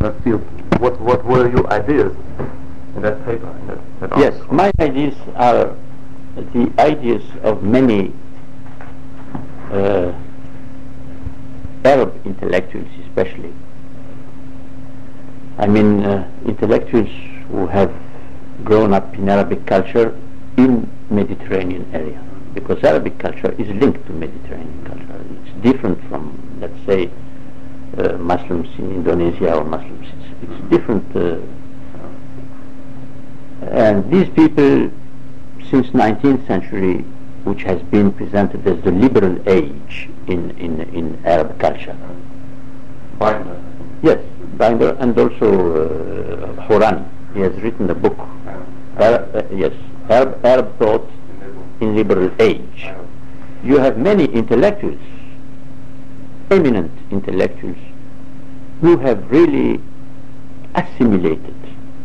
that field. What were your ideas in that paper? Yes, my ideas are the ideas of many Arab intellectuals, especially. I mean, intellectuals who have grown up in Arabic culture in Mediterranean area, because Arabic culture is linked to Mediterranean culture. It's different from, let's say, Muslims in Indonesia or Muslims. It's different. And these people, since 19th century, which has been presented as the liberal age in Arab culture. Binder. Yes, Binder, and also Hourani. He has written a book. Yes, Arab thought in liberal age. You have many intellectuals, eminent intellectuals, who have really assimilated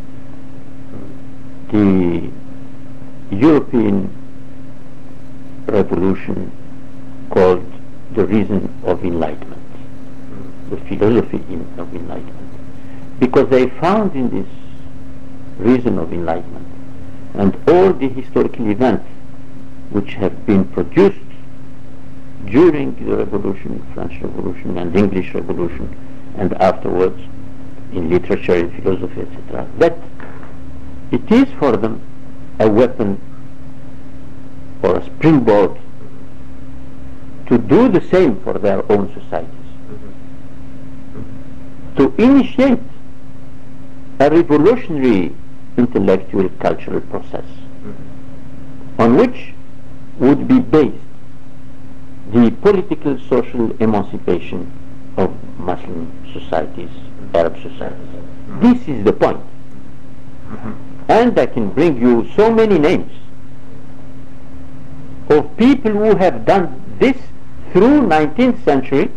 the European revolution called the reason of enlightenment, the philosophy of enlightenment, because they found in this reason of enlightenment and all the historical events which have been produced during the revolution, French Revolution and English Revolution, and afterwards in literature, in philosophy, etc., that it is for them a weapon or a springboard to do the same for their own societies, to initiate a revolutionary intellectual cultural process on which would be based the political social emancipation of Muslim societies, Arab societies. This is the point. And I can bring you so many names of people who have done this through 19th century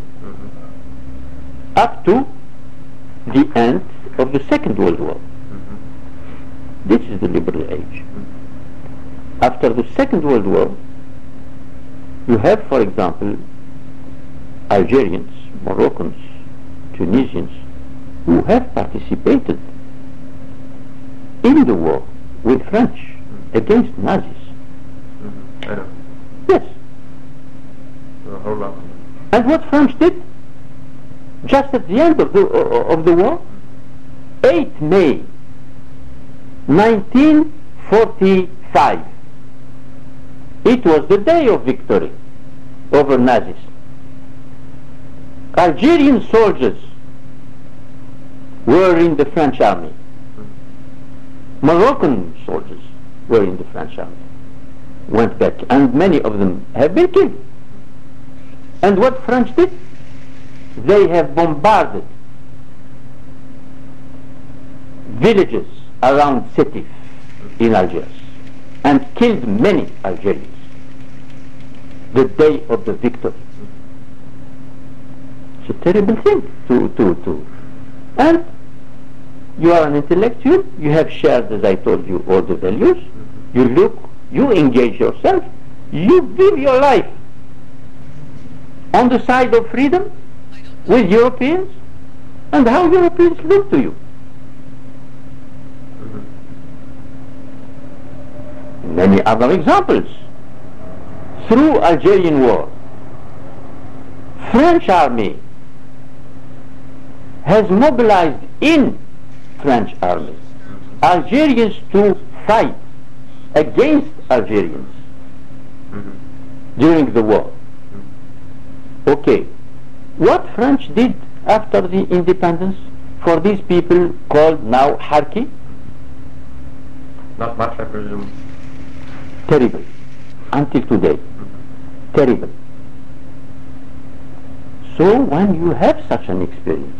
up to the end of the Second World War. This is the liberal age. After the Second World War, you have, for example, Algerians, Moroccans, Tunisians, who have participated in the war with French against Nazis. Yes. And what France did, just at the end of the war, 8 May 1945, it was the day of victory over Nazis. Algerian soldiers were in the French army. Moroccan soldiers were in the French army. Went back, and many of them have been killed. And what French did? They have bombarded villages around Sétif in Algiers and killed many Algerians the day of the victory. It's a terrible thing to. And you are an intellectual, you have shared, as I told you, all the values, you look, you engage yourself, you give your life on the side of freedom with Europeans, and how Europeans look to you. Many other examples. Through Algerian war, French army has mobilized in French army Algerians to fight against Algerians during the war. Okay, what French did after the independence for these people called now Harki? Not much, I presume. Terrible. Until today. Terrible. So when you have such an experience,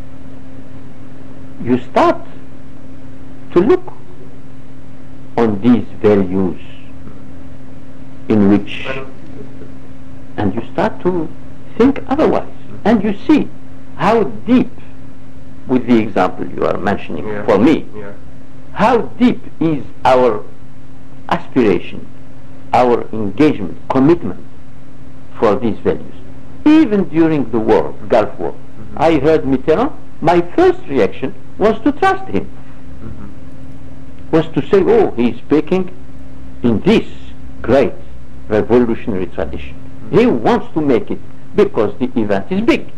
you start to look on these values in which, and you start to think otherwise, and you see how deep, with the example you are mentioning for me, how deep is our aspiration, our engagement, commitment for these values. Even during the war, Gulf War, I heard Mitterrand my first reaction was to trust him. Was to say, oh, he's speaking in this great revolutionary tradition. He wants to make it because the event is big.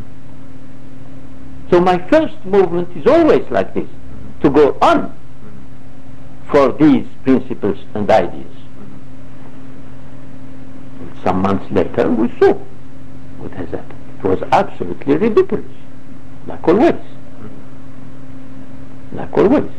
So my first movement is always like this, to go on for these principles and ideas. Some months later we saw what has happened. It was absolutely ridiculous, like always. Like always.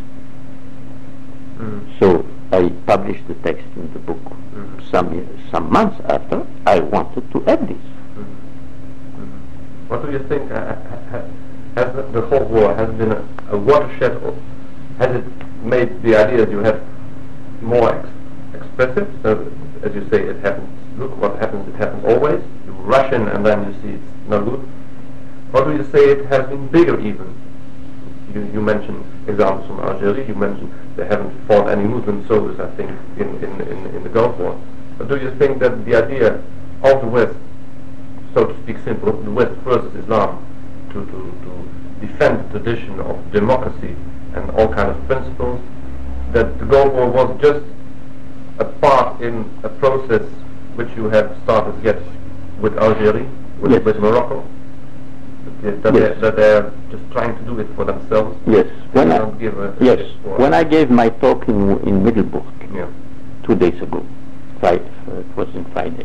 So I published the text in the book. Some months after, I wanted to add this. What do you think has the whole war has been a watershed, or has it made the ideas you have more expressive? So, as you say, it happens. Look what happens. It happens always. You rush in and then you see it's no good. Or do you say it has been bigger even? You mentioned examples from Algeria. You mentioned they haven't fought any Muslim soldiers, I think, in the Gulf War. But do you think that the idea of the West, so to speak simple, the West versus Islam, to defend the tradition of democracy and all kinds of principles, that the Gulf War was just a part in a process which you have started yet with Algeria, with Morocco? That they're just trying to do it for themselves. Yes. When I gave my talk in Middelburg 2 days ago, it was on Friday.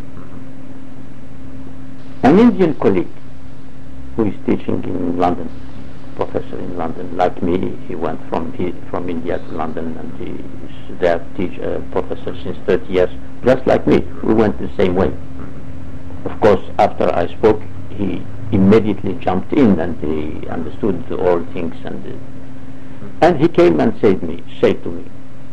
An Indian colleague who is teaching in London, professor in London, like me, he went from India to London, and he is there professor since 30 years, just like me. We went the same way. Of course, after I spoke, he immediately jumped in and he understood all things, and he came and said to me,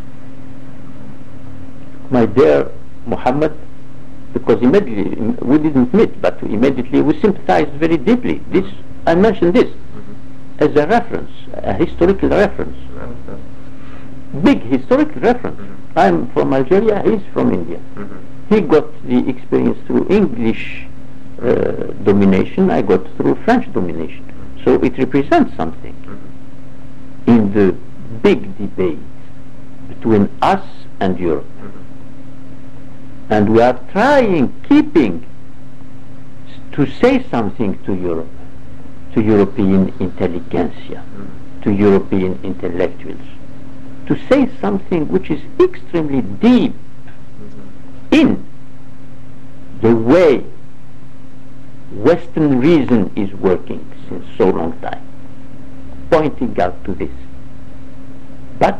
my dear Muhammad, because immediately we didn't meet, but immediately we sympathized very deeply. I mentioned this as a reference, a historical reference, big historical reference. I'm from Algeria, he's from India. He got the experience through English domination, I got through French domination. So it represents something in the big debate between us and Europe. And we are keeping to say something to Europe, to European intelligentsia, to European intellectuals, to say something which is extremely deep in the way Western reason is working since so long time, pointing out to this. But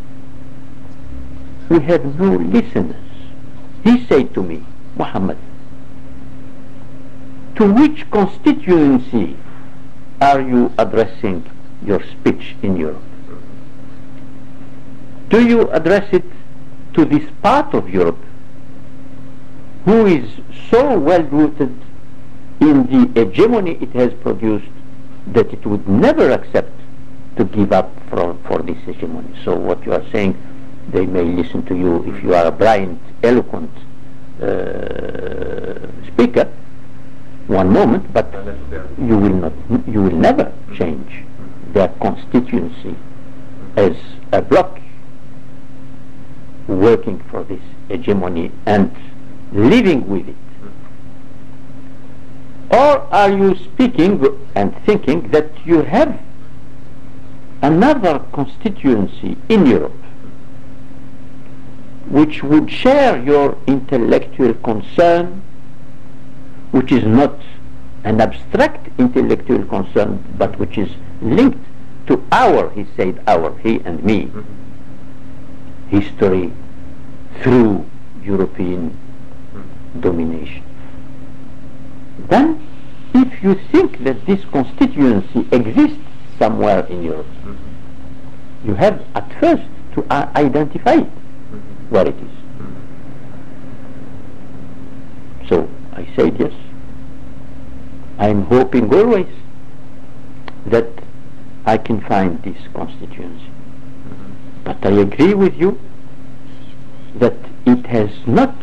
we have no listeners. He said to me, Muhammad, to which constituency are you addressing your speech in Europe? Do you address it to this part of Europe who is so well rooted in the hegemony it has produced that it would never accept to give up for this hegemony? So what you are saying, they may listen to you if you are a brilliant, eloquent speaker one moment, but you will never change their constituency as a bloc working for this hegemony and living with it. Or are you speaking and thinking that you have another constituency in Europe which would share your intellectual concern, which is not an abstract intellectual concern, but which is linked to he said he and me, history through European domination? Then, if you think that this constituency exists somewhere in Europe, you have at first to identify it, where it is. So I said yes. I'm hoping always that I can find this constituency. But I agree with you that it has not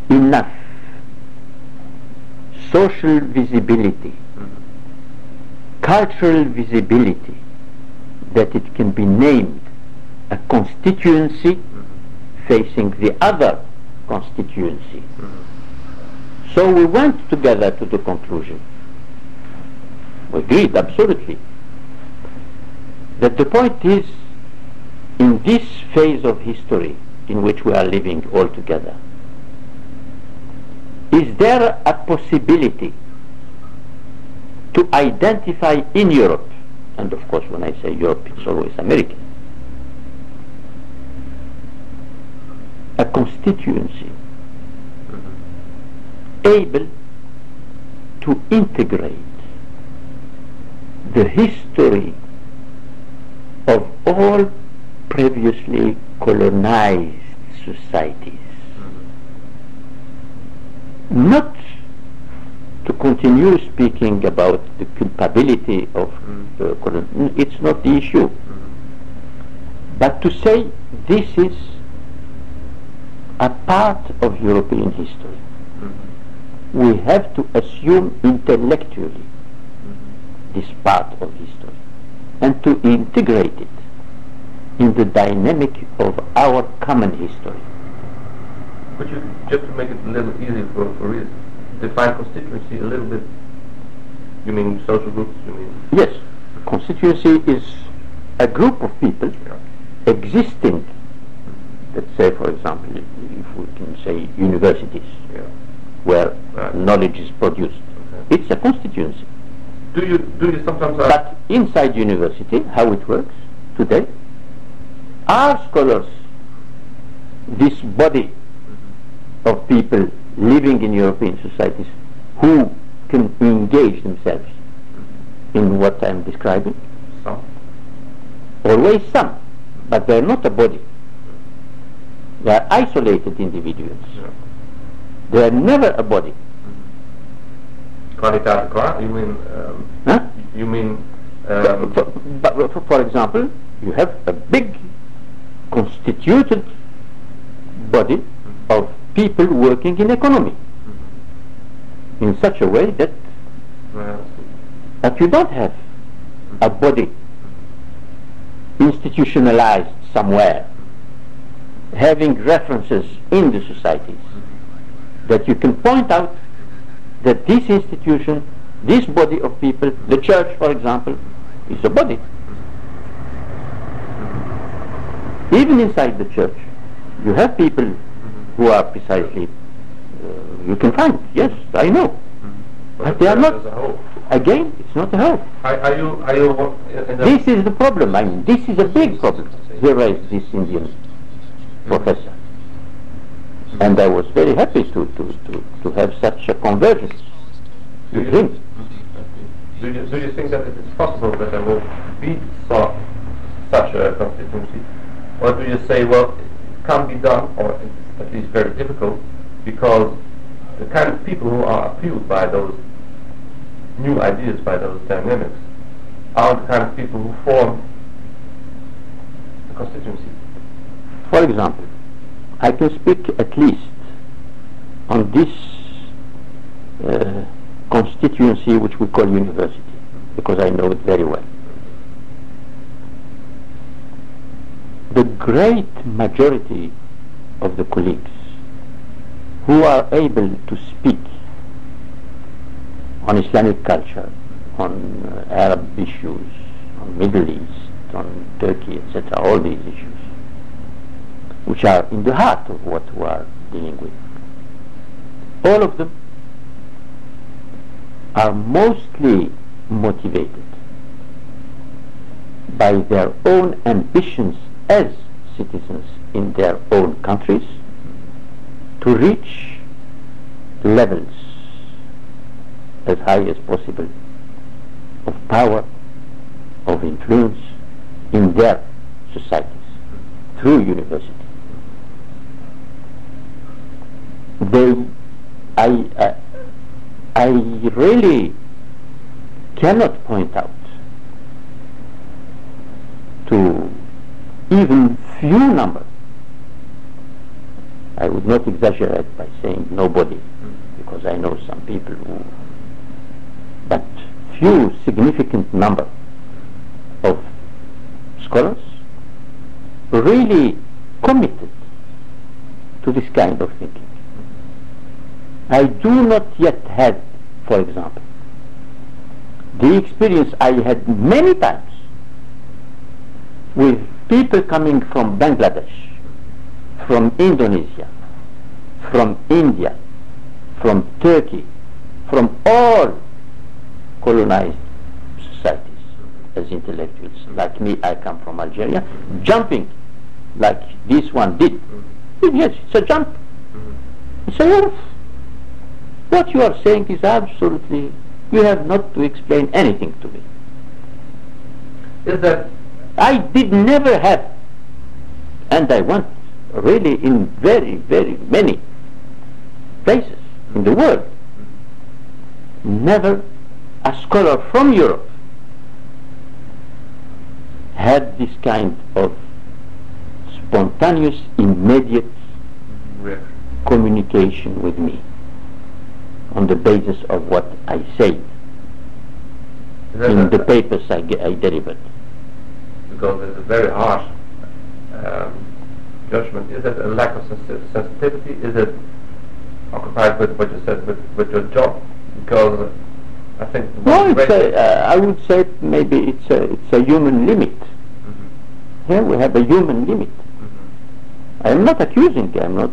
enough social visibility cultural visibility that it can be named a constituency facing the other constituency. So we went together to the conclusion, we agreed absolutely, that the point is, in this phase of history in which we are living all together, is there a possibility to identify in Europe, and of course when I say Europe it's always America, a constituency able to integrate the history of all previously colonized societies, not to continue speaking about the culpability of the colon. It's not the issue, but to say this is a part of European history. We have to assume intellectually this part of history and to integrate it in the dynamic of our common history. Could you, just to make it a little easier for readers, define constituency a little bit? You mean social groups? You mean? Yes, constituency is a group of people existing, let's say for example, if we can say universities, where knowledge is produced. It's a constituency. Do you sometimes but inside university, how it works today, are scholars this body of people living in European societies who can engage themselves in what I'm describing? Some. Always some, but they're not a body. They are isolated individuals. They are never a body. Qualitative qua? You mean? Huh? You mean? For example, you have a big constituted body of people working in economy in such a way that you don't have a body institutionalized somewhere having references in the societies that you can point out that this institution, this body of people, the church for example, is a body. Even inside the church you have people who are precisely, you can find, yes, I know, but they are not, again, it's not a whole. Are you this is the problem. I mean, this is a big problem. Here is this Indian professor, and I was very happy to have such a convergence with him. Do you think that it is possible that there will be such a constituency, or do you say, well, it can't be done, or it's at least very difficult, because the kind of people who are appealed by those new ideas, by those dynamics, are the kind of people who form the constituency? For example, I can speak at least on this constituency which we call university, because I know it very well. The great majority of the colleagues who are able to speak on Islamic culture, on Arab issues, on Middle East, on Turkey, etc., all these issues, which are in the heart of what we are dealing with, all of them are mostly motivated by their own ambitions as citizens in their own countries to reach levels as high as possible of power, of influence in their societies through university. I really cannot point out to even few number. I would not exaggerate by saying nobody, because I know some people who, but few significant number of scholars really committed to this kind of thinking. I do not yet have, for example, the experience I had many times with people coming from Bangladesh, from Indonesia, from India, from Turkey, from all colonized societies as intellectuals. Like me, I come from Algeria, jumping like this one did. Yes, it's a jump. It's a yes. What you are saying is absolutely, you have not to explain anything to me. Is that I did never have, and I went really in very, very many places in the world, never a scholar from Europe had this kind of spontaneous, immediate communication with me on the basis of what I said in the papers I delivered. Because it's a very harsh judgment. Is it a lack of sensitivity? Is it occupied with what you said, with your job? Because I think... No, I would say maybe it's a human limit. Here we have a human limit. I am not accusing, I am not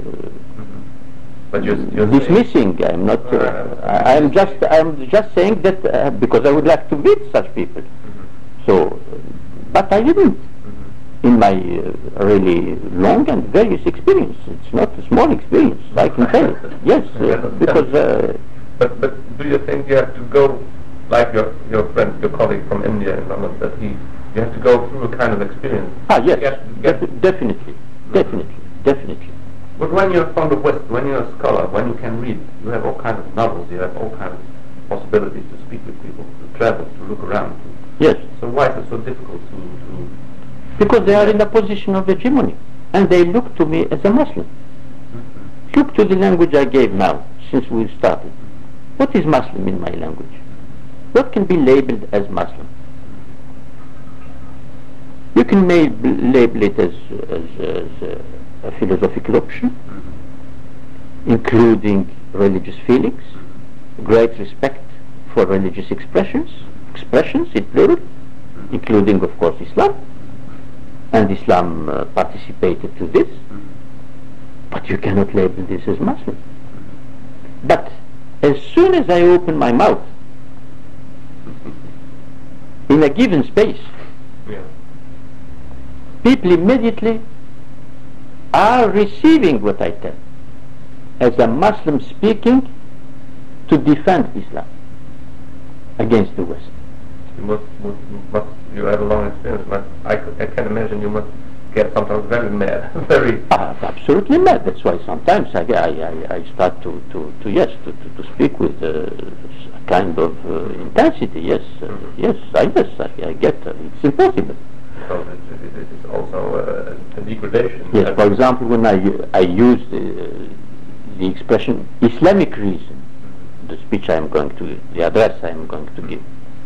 but you're dismissing, I am not... I am just saying that because I would like to meet such people. So, but I didn't. In my really long and various experience. It's not a small experience, I can tell you. Yes, because... But do you think you have to go, like your friend, your colleague from India in London, that you have to go through a kind of experience? Yes, definitely. But when you're from the West, when you're a scholar, when you can read, you have all kinds of novels, you have all kinds of possibilities to speak with people, to travel, to look around. Yes. So why is it so difficult to... Because they are in a position of hegemony, and they look to me as a Muslim. Look to the language I gave now, since we started. What is Muslim in my language? What can be labeled as Muslim? You can label it as a philosophical option, including religious feelings, great respect for religious expressions in plural, including of course Islam, and Islam participated to this, but you cannot label this as Muslim. But as soon as I open my mouth in a given space, people immediately are receiving what I tell as a Muslim speaking to defend Islam against the West. You have a long experience, but I can imagine you must get sometimes very mad, very... absolutely mad. That's why sometimes I start to speak with a kind of intensity. Yes, I get it's impossible. So it is also a degradation. Yes, for example, when I use the expression Islamic reason, the speech the address I am going to give,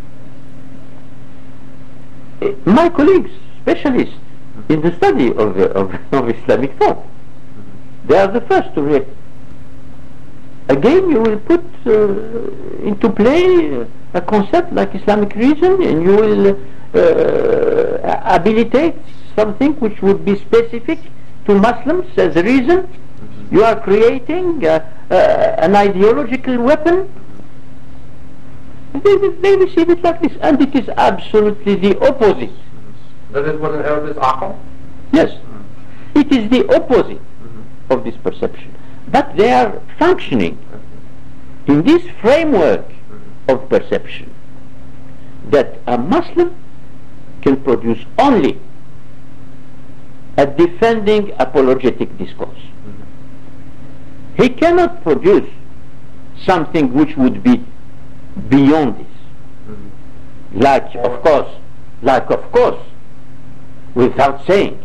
my colleagues, specialists in the study of Islamic thought, they are the first to react. Again, you will put into play a concept like Islamic reason, and you will habilitate something which would be specific to Muslims as a reason. You are creating an ideological weapon. They receive it like this, and it is absolutely the opposite. That is what in Arabic is aql? Yes, it is the opposite of this perception. But they are functioning in this framework of perception that a Muslim can produce only a defending apologetic discourse. He cannot produce something which would be beyond this. Like of course, without saying,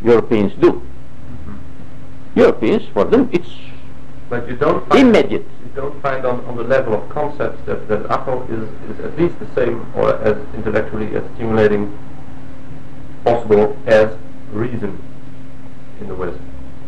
Europeans do. Europeans, for them, it's but you don't immediate. you don't find on the level of concepts that Akal is at least the same or as intellectually as stimulating possible as reason in the West?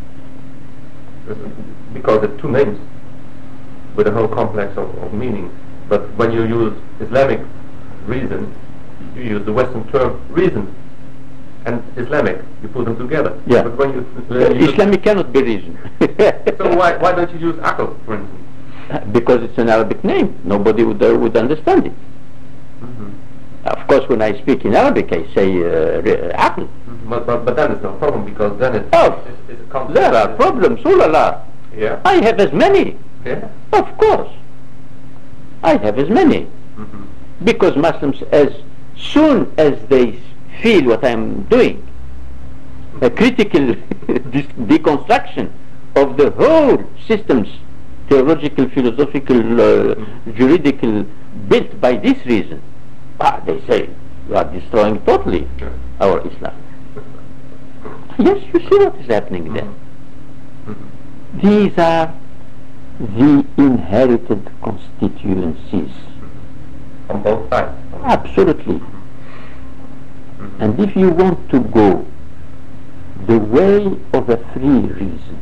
Because there are two names with a whole complex of meaning. But when you use Islamic reason, you use the Western term reason and Islamic. You put them together. Yeah. But when you Islamic cannot be reason. so why don't you use Akal, for instance? Because it's an Arabic name. Nobody would understand it. Mm-hmm. Of course, when I speak in Arabic, I say Aql. Mm-hmm. But then it's no problem because then it's a concept. There are problems. Oh la la. Yeah. I have as many. Yeah. Of course. I have as many. Mm-hmm. Because Muslims, as soon as they feel what I'm doing, a critical deconstruction of the whole systems, theological, philosophical, juridical, built by this reason, they say, you are destroying totally our Islam. Yes, you see what is happening there. Mm-hmm. These are the inherited constituencies. On both sides. Absolutely. Mm-hmm. And if you want to go the way of a free reason,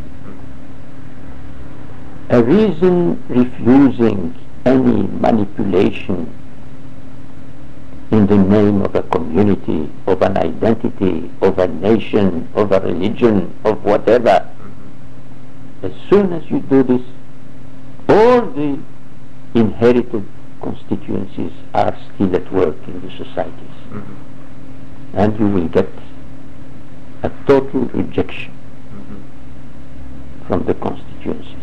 a reason refusing any manipulation in the name of a community, of an identity, of a nation, of a religion, of whatever, as soon as you do this, all the inherited constituencies are still at work in the societies. Mm-hmm. And you will get a total rejection from the constituencies.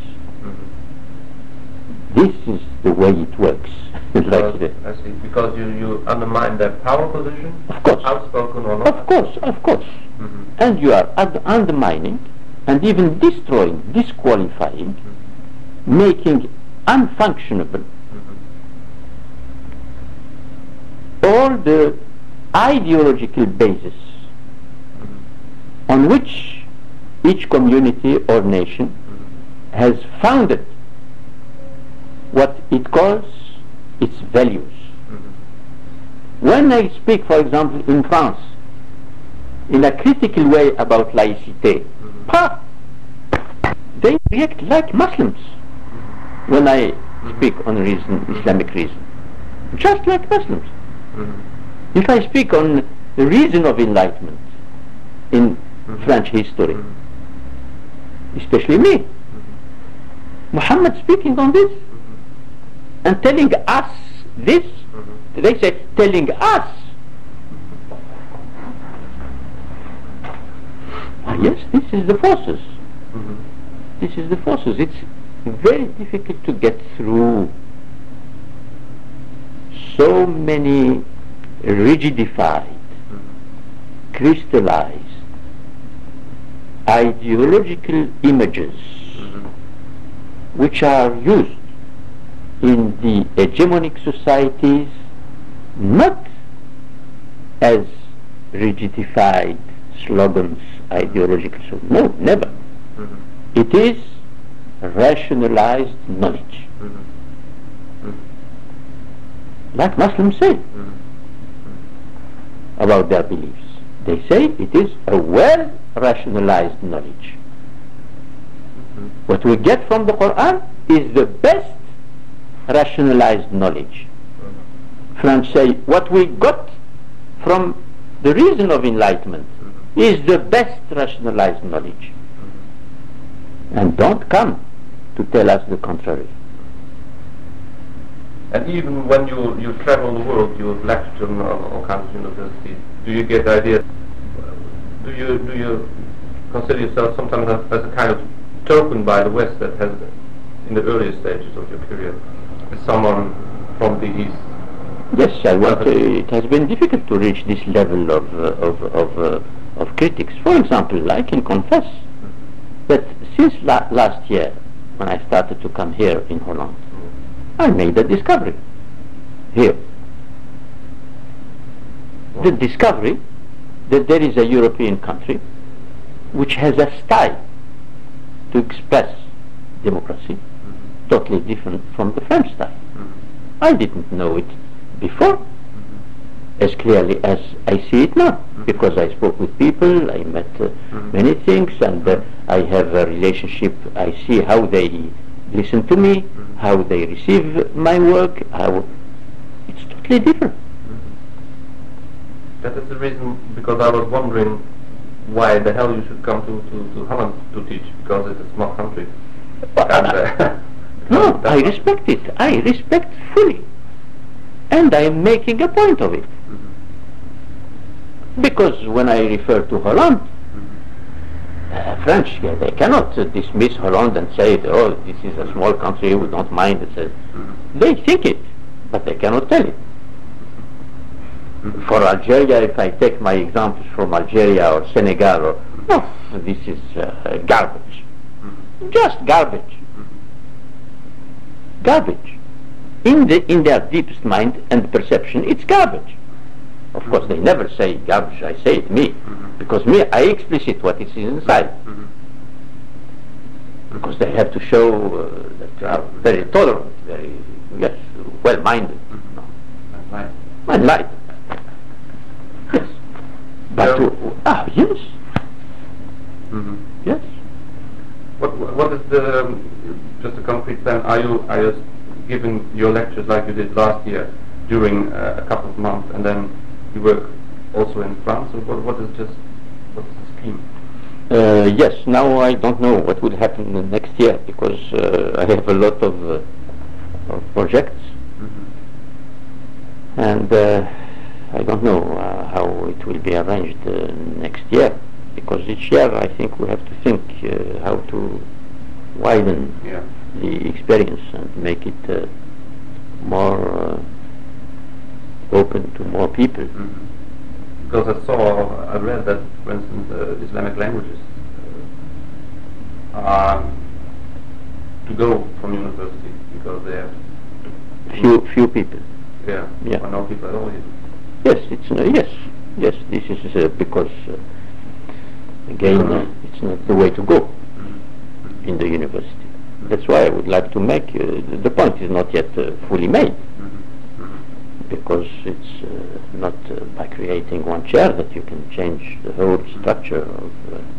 This is the way it works. I see. Because you undermine their power position? Of course. Outspoken or not? Of course. Mm-hmm. And you are undermining and even destroying, disqualifying, making unfunctionable all the ideological basis on which each community or nation has founded what it calls its values. When I speak, for example, in France, in a critical way about laïcité, they react like Muslims when I speak on reason, Islamic reason, just like Muslims. If I speak on the reason of enlightenment in French history, especially me, Muhammad speaking on this and telling us this, they say telling us. Yes, this is the forces. This is the forces. It's very difficult to get through so many rigidified, crystallized, ideological images which are used in the hegemonic societies not as rigidified slogans, ideological slogans. No, never. It is rationalized knowledge. Like Muslims say about their beliefs. They say it is a well-rationalized knowledge. What we get from the Quran is the best rationalized knowledge. French say what we got from the reason of enlightenment is the best rationalized knowledge. And don't come to tell us the contrary. And even when you travel the world, you lecture on all kinds of universities, do you get the idea, do you consider yourself sometimes as a kind of token by the West that has, in the earlier stages of your career, as someone from the East? Yes, it has been difficult to reach this level of critics. For example, I can confess that since last year, when I started to come here in Holland, I made a discovery here. The discovery that there is a European country which has a style to express democracy totally different from the French style. I didn't know it before as clearly as I see it now, because I spoke with people, I met many things, and I have a relationship. I see how they listen to me, how they receive my work, how it's totally different. That is the reason, because I was wondering why the hell you should come to Holland to teach, because it's a small country. No, I respect it. I respect fully. And I am making a point of it. Because when I refer to Holland, French, they cannot dismiss Holland and say, oh, this is a small country, we don't mind it. They think it, but they cannot tell it. For Algeria, if I take my examples from Algeria or Senegal, this is garbage. Just garbage. Garbage. In their deepest mind and perception, it's garbage. Of course, they never say garbage. I say it me, because me, I explicit what is inside. Because they have to show that they are very tolerant, very well-minded, enlightened. Yes, but yes, yes. What is the just a concrete plan? Are you giving your lectures like you did last year during a couple of months, and then you work also in France, or what is the scheme? Yes, now I don't know what will happen next year, because I have a lot of projects, and I don't know how it will be arranged next year, because each year I think we have to think how to widen the experience and make it more open to more people. Because I read that, for instance, Islamic languages are to go from university because they have few people. Or no people at all. Yes, it's yes. This is because again, it's not the way to go in the university. That's why I would like to make the point is not yet fully made, because it's not by creating one chair that you can change the whole structure of.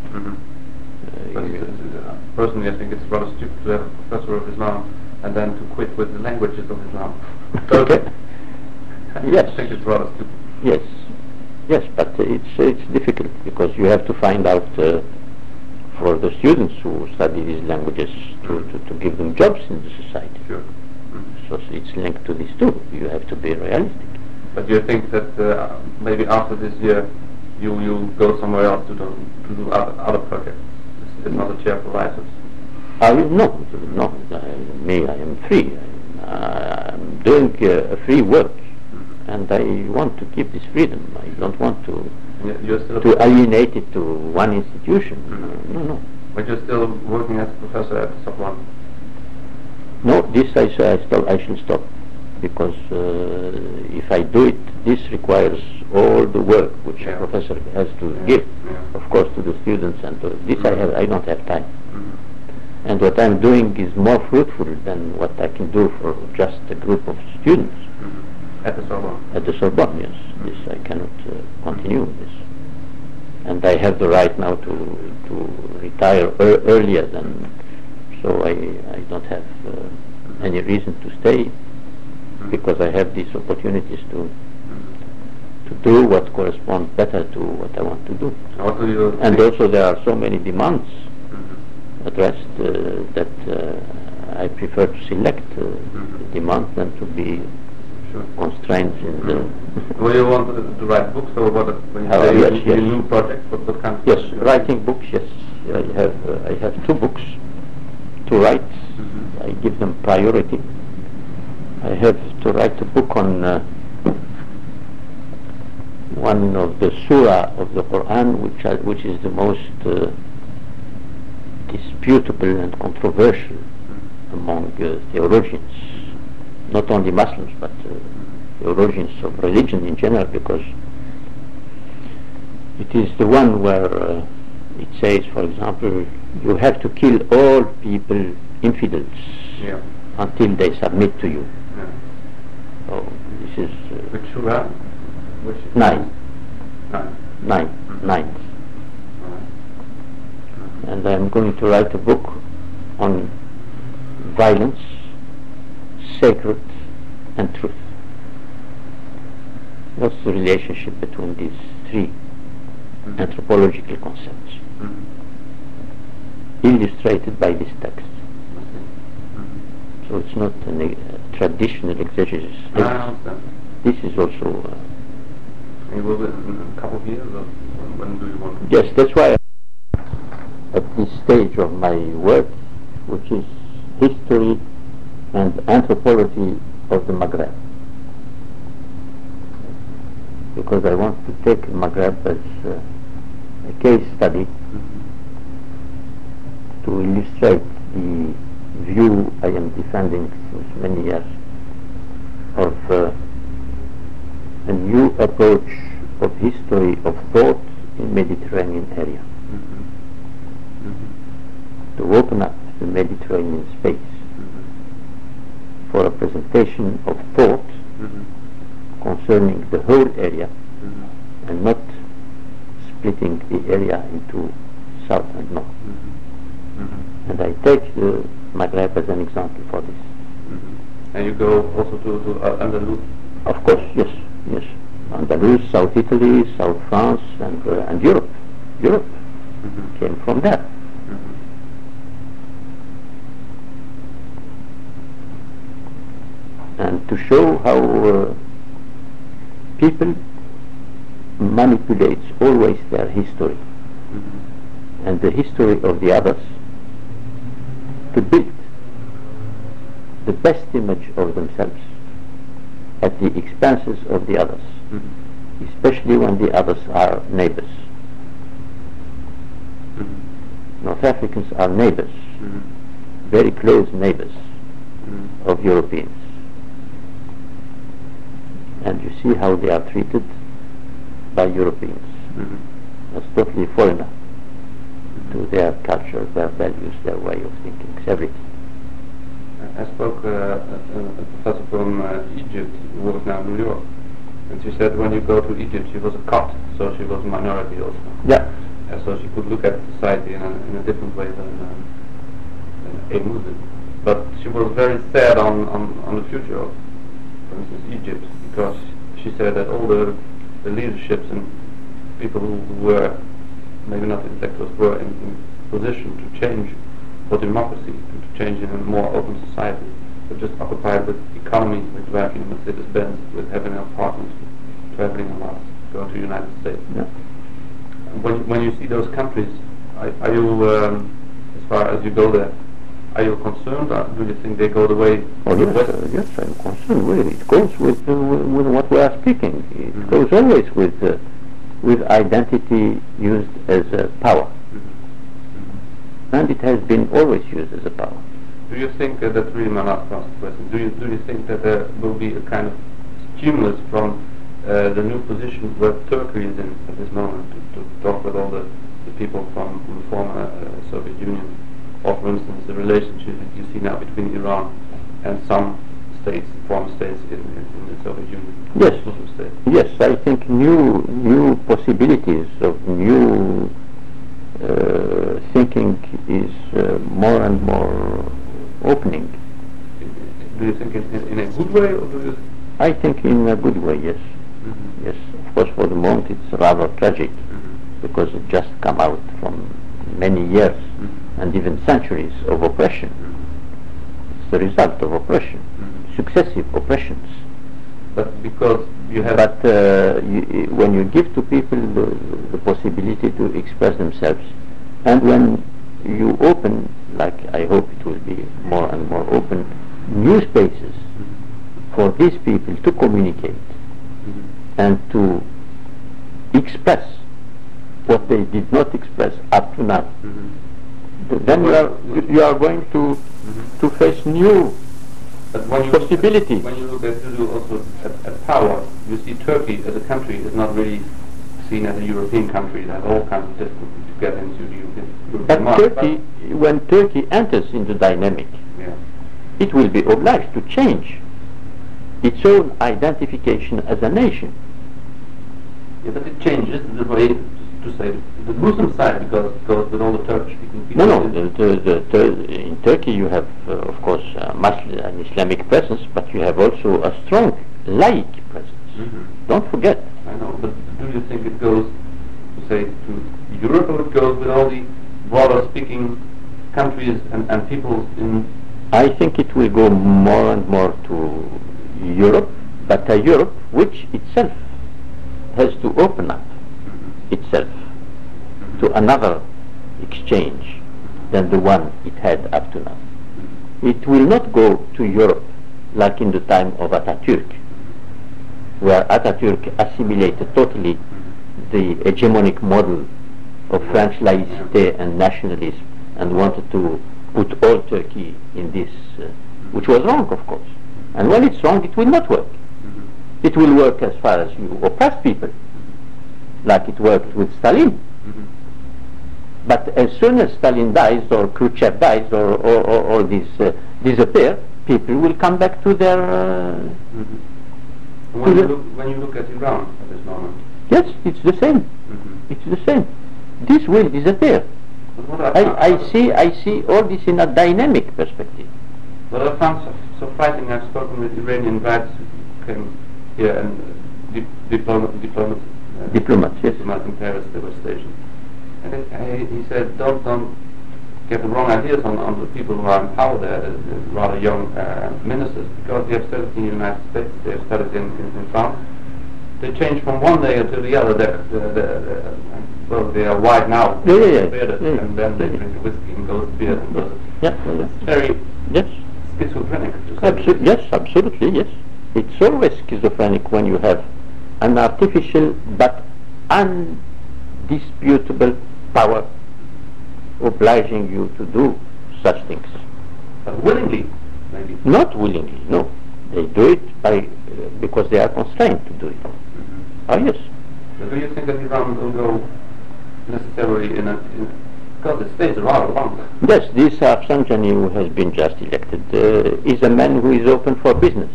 Personally, I think it's rather stupid to have a professor of Islam and then to quit with the languages of Islam. Okay. Yes. I think it's rather stupid. Yes. Yes, but it's difficult, because you have to find out for the students who study these languages to give them jobs in the society. Sure. So it's linked to this too. You have to be realistic. But do you think that maybe after this year you go somewhere else to do other projects? It's not a chair for writers. No. Me, I am free. I'm doing free work, and I want to keep this freedom. I don't want to alienate it to one institution. No. But you're still working as a professor at Sorbonne? No, this I shall stop, because if I do it, this requires all the work which a professor has to give, of course, to the students, and to this I don't have time. And what I'm doing is more fruitful than what I can do for just a group of students. At the Sorbonne? At the Sorbonne, yes. This I cannot continue this. And I have the right now to retire earlier than, so I don't have any reason to stay, because I have these opportunities to do what corresponds better to what I want to do. What do you and also there are so many demands addressed that I prefer to select the demands than to be constrained in the... Well, you want to write books, or what? When you say new projects, what kind of... Yes, writing books, yes. I have 2 books to write. I give them priority. I have to write a book on one of the surah of the Quran, which is the most disputable and controversial among theologians, not only Muslims, but theologians of religion in general, because it is the one where it says, for example, you have to kill all people infidels. until they submit to you. Yeah. So this is Which Shura? Which? nine. Nine. Ninth. All right. And I'm going to write a book on violence, sacred, and truth. What's the relationship between these three anthropological concepts? Illustrated by this text. So it's not a traditional exegesis. I understand. This is also... And will it in a couple of years, or when do you want to? yes, that's why at this stage of my work, which is history and anthropology of the Maghreb, because I want to take Maghreb as a case study to illustrate the view I am defending since many years of a new approach of history of thought in Mediterranean area. To open up the Mediterranean space for a presentation of thought concerning the whole area and not splitting the area into south and north. And I take the Maghreb as an example for this. And you go also to Andalus? Of course, yes. Andalus, South Italy, South France, and Europe. Europe came from that. And to show how people manipulate always their history and the history of the others to build the best image of themselves at the expenses of the others, especially when the others are neighbors. North Africans are neighbors, very close neighbors of Europeans. And you see how they are treated by Europeans as totally foreigner to their culture, their values, their way of thinking, everything. I spoke a professor from Egypt who works now in New York, and she said when you go to Egypt, she was a Copt, so she was a minority also. Yeah. So she could look at society in a different way than a Muslim. But she was very sad on the future of, for instance, Egypt, because she said that all the leaderships and people who were maybe not intellectuals were in position to change for democracy and to change in a more open society. They're just occupied with economy, with driving Mercedes-Benz, with having apartments, traveling a lot, going to the United States. Yeah. When you see those countries, are you, as far as you go there, are you concerned, or do you think they go the way Oh of the yes, West? yes, I'm concerned with it. It goes with what we are speaking. It goes always with identity used as a power. And it has been always used as a power. Do you think that's really my last question? Do you think that there will be a kind of stimulus from the new position where Turkey is in at this moment to talk with all the people from the former Soviet Union, or for instance the relationship that you see now between Iran and some states, former states in the Soviet Union, Yes. Muslim states? Yes, I think new possibilities of new thinking is more and more opening. Do you think in a good way, or do you? I think in a good way, yes. Yes, of course for the moment it's rather tragic because it just come out from many years and even centuries of oppression. It's the result of oppression, successive oppressions. But because you have... But when you give to people the possibility to express themselves, and when you open, like I hope it will be more and more open, new spaces for these people to communicate and to express what they did not express up to now, then you are going to face new But when you possibilities. When you look at also at power, you see Turkey as a country is not really seen as a European country. They have all kinds of difficulties to get into the European But market. Turkey, when Turkey enters into dynamic, Yeah. it will be obliged to change its own identification as a nation. Yeah, but it changes the way, to say, the Muslim side goes with all the Turkish-speaking people. No, in Turkey you have, of course, an Islamic presence, but you have also a strong laïc presence. Don't forget. I know, but do you think it goes, to say, to Europe, or it goes with all the broader-speaking countries and peoples in... I think it will go more and more to Europe, but a Europe which itself has to open up itself to another exchange than the one it had up to now. It will not go to Europe like in the time of Atatürk, where Atatürk assimilated totally the hegemonic model of French laïcité and nationalism and wanted to put all Turkey in this, which was wrong, of course. And when it's wrong, it will not work. It will work as far as you oppress people, like it worked with Stalin. But as soon as Stalin dies, or Khrushchev dies, or all these disappear, people will come back to their... When you look at Iran at this moment... Yes, it's the same. It's the same. This will disappear. I see all this in a dynamic perspective. What I found so frightening, I've spoken with Iranian guides who came here and diplomats Yes. in Paris, they were stationed. And he said, don't get the wrong ideas on the people who are in power there, the rather young ministers, because they have studied in the United States, they have studied in France. They change from one layer to the other. Well, they are white now, bearded, and then they drink whiskey and go to beer. It's very schizophrenic. Yes, absolutely, yes. It's always schizophrenic when you have an artificial but undisputable power obliging you to do such things. Willingly, maybe? Not willingly, no. They do it because they are constrained to do it. Oh, yes. So do you think that Iran will go necessarily because it stays rather long? Yes, this Rafsanjani, who has been just elected, is a man who is open for business.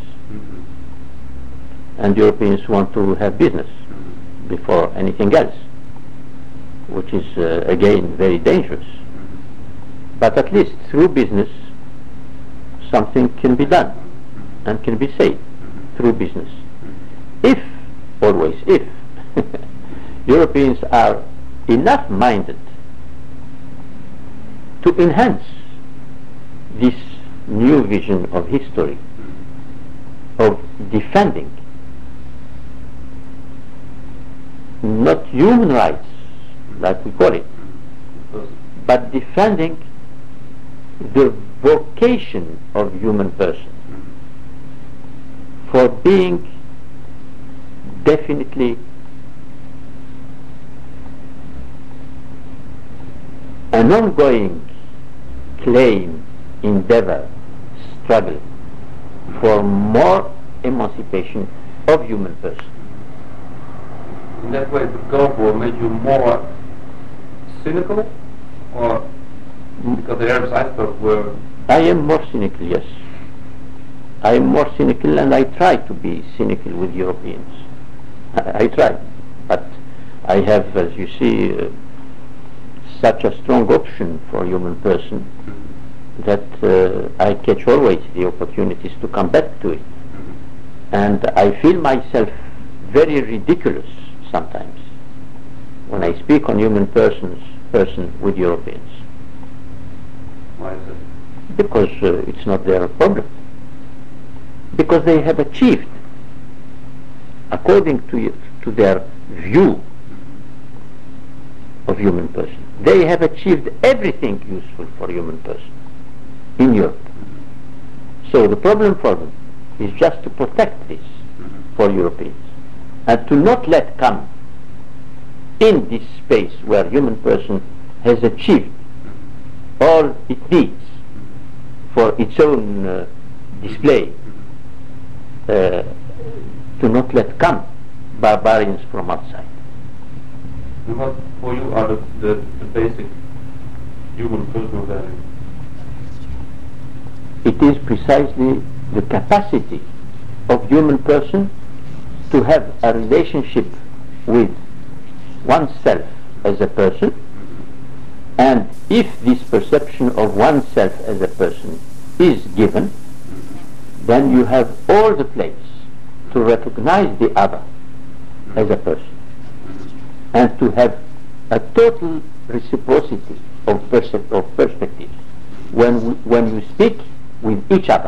And Europeans want to have business before anything else, which is again very dangerous. But at least through business something can be done and can be said through business. If, always if, Europeans are enough minded to enhance this new vision of history, of defending not human rights, like we call it, but defending the vocation of human person for being definitely an ongoing claim, endeavor, struggle for more emancipation of human person. In that way, the Gulf War made you more cynical, or because the Arabs I spoke were... I am more cynical, yes. I am more cynical, and I try to be cynical with Europeans. I try, but I have, as you see, such a strong option for human person that I catch always the opportunities to come back to it. And I feel myself very ridiculous sometimes when I speak on human person with Europeans. Why is it? Because it's not their problem. Because they have achieved, according to their view of human person, they have achieved everything useful for human person in Europe. So the problem for them is just to protect this for Europeans and to not let come in this space where human person has achieved all it needs for its own display, to not let come barbarians from outside. And what for you are the basic human personal values? It is precisely the capacity of human person to have a relationship with oneself as a person, and if this perception of oneself as a person is given, then you have all the place to recognize the other as a person and to have a total reciprocity of perspectives when you speak with each other.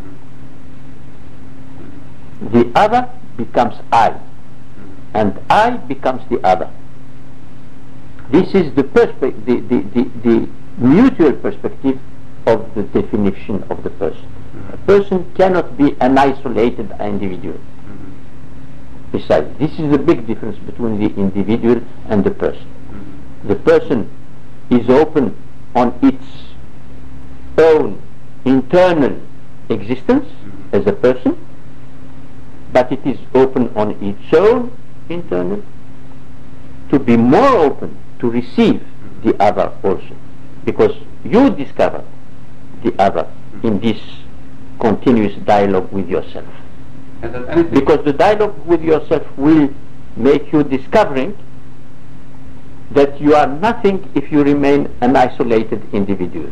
The other becomes I, and I becomes the other. This is the mutual perspective of the definition of the person. A person cannot be an isolated individual. Besides, this is the big difference between the individual and the person. The person is open on its own internal existence as a person, but it is open on its own internal to be more open to receive the other also, because you discover the other in this continuous dialogue with yourself. Because the dialogue with yourself will make you discovering that you are nothing if you remain an isolated individual,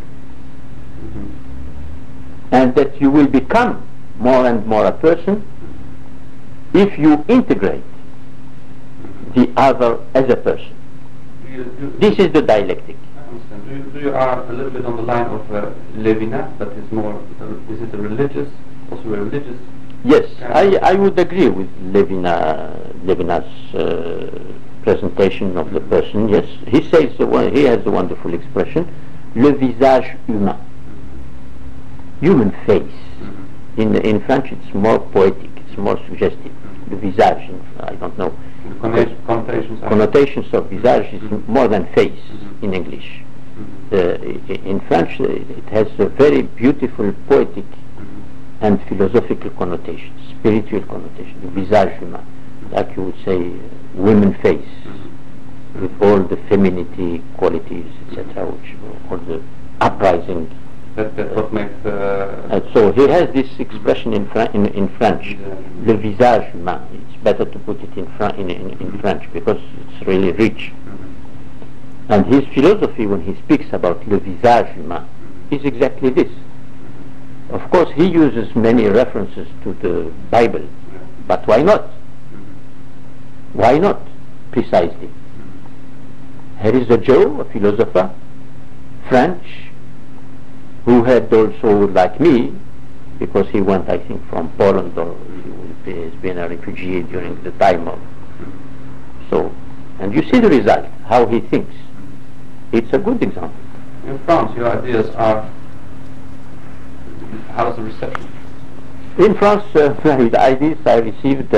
and that you will become more and more a person if you integrate the other as a person. This is the dialectic. I understand. You are a little bit on the line of Levinas, but is more, is it a religious, also a religious? Yes, I would agree with Levinas' presentation of the person. Yes, he says, he has a wonderful expression, le visage humain, human face. In French it's more poetic, it's more suggestive. Le visage, I don't know. Connotations of visage is more than face in English. In French it has a very beautiful poetic and philosophical connotation, spiritual connotation, the visage humain, like you would say women face, with all the femininity qualities, etc., which all the uprising. That's what makes. So he has this expression in French, le visage humain. It's better to put it in French because it's really rich. And his philosophy, when he speaks about le visage humain, is exactly this. Of course, he uses many references to the Bible, but why not? Why not, precisely? Here is a Jew, a philosopher, French, who had also, like me, because he went, I think, from Poland, or he has been a refugee during the time of. So, and you see the result, how he thinks. It's a good example. In France, your ideas are. How's the reception? In France, the ideas I received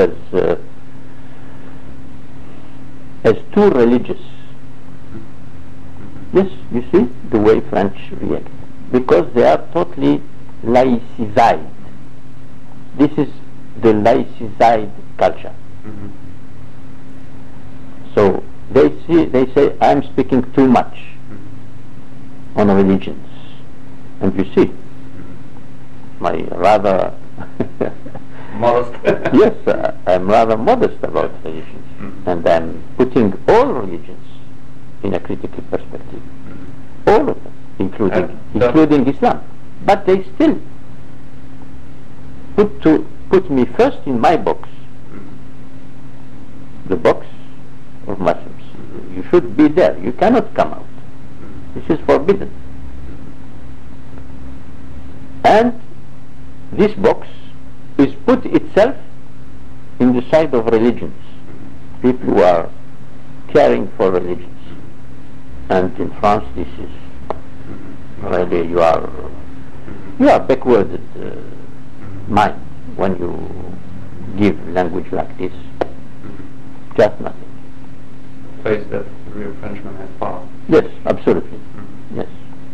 as too religious. Yes, you see the way French react, because they are totally laicized. This is the laicized culture. So they say I'm speaking too much on religions, and you see my rather modest. Yes, I'm rather modest about religions, and I'm putting all religions in a critical perspective, all of them, including Islam. But they still put me first in my box, the box of Muslims. You should be there. You cannot come out. This is forbidden. And this box is put itself in the side of religions, people who are caring for religions. And in France this is really, you are backward mind when you give language like this. Just nothing. Face that the real Frenchman has power. Yes, absolutely. Yes.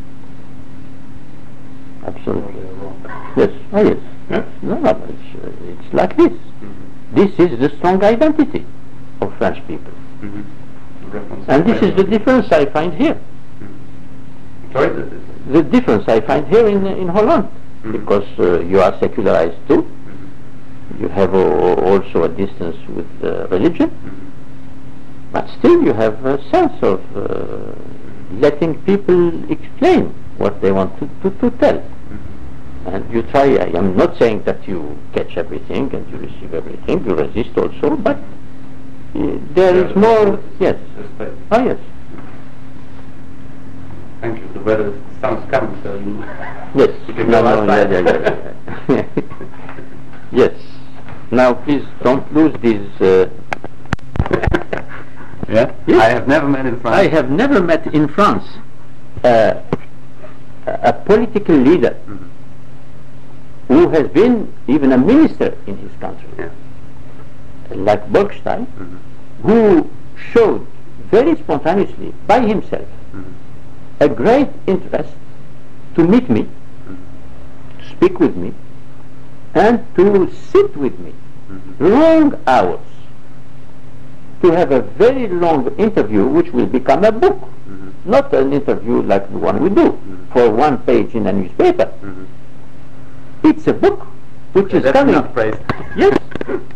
Absolutely. Yes. Oh, yes. Yeah? No, it's like this. This is the strong identity of French people. And this is the difference I find here. Sorry? The difference I find here in Holland. because you are secularized too. You have also a distance with religion, but still you have a sense of letting people explain what they want to tell. And you try. I am not saying that you catch everything and you receive everything. You resist also, but there is more. Yes. Respect. Oh yes. Thank you. The weather, the sun's coming, so you. Yes. You can No, go no, outside. yeah. Yes. Now please don't lose these. Yeah. Yes. I have never met in France. I have never met in France a political leader who has been even a minister in his country, like Bergstein, who showed very spontaneously by himself a great interest to meet me, to speak with me, and to sit with me long hours, to have a very long interview which will become a book, not an interview like the one we do for one page in a newspaper. It's a book which is That's coming. enough praise. Yes,